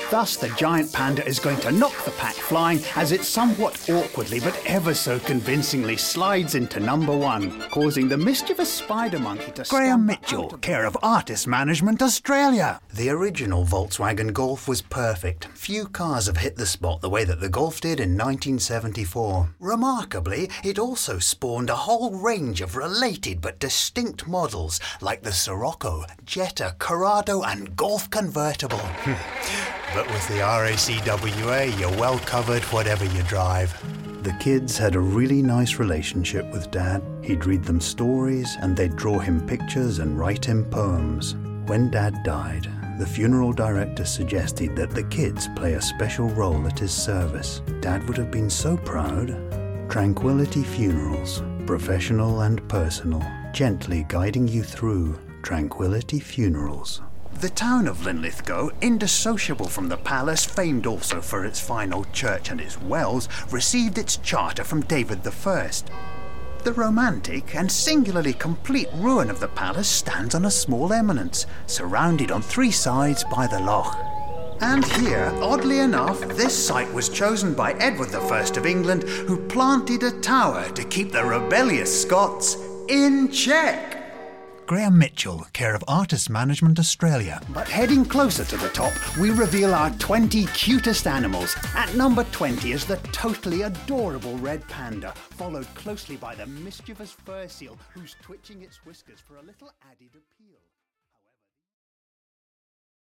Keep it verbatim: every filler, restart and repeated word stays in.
Thus, the giant panda is going to knock the pack flying as it somewhat awkwardly but ever so convincingly slides into number one, causing the mischievous spider monkey to Graham stumble Mitchell, out of- care of Artist Management Australia. The original Volkswagen Golf was perfect. Few cars have hit the spot the way that the Golf did in nineteen seventy-four. Remarkably, it also spawned a whole range of related but distinct models like the Sirocco, Jetta, Corrado and Golf Convertible. But with the R A C W A, you're well covered whatever you drive. The kids had a really nice relationship with Dad. He'd read them stories and they'd draw him pictures and write him poems. When Dad died, the funeral director suggested that the kids play a special role at his service. Dad would have been so proud. Tranquility Funerals, professional and personal, gently guiding you through Tranquility Funerals. The town of Linlithgow, indissociable from the palace, famed also for its fine old church and its wells, received its charter from David the First. The romantic and singularly complete ruin of the palace stands on a small eminence, surrounded on three sides by the loch. And here, oddly enough, this site was chosen by Edward the First of England, who planted a tower to keep the rebellious Scots in check. Graham Mitchell, care of Artist Management Australia. But heading closer to the top, we reveal our twenty cutest animals. At number twenty is the totally adorable red panda, followed closely by the mischievous fur seal, who's twitching its whiskers for a little added appeal.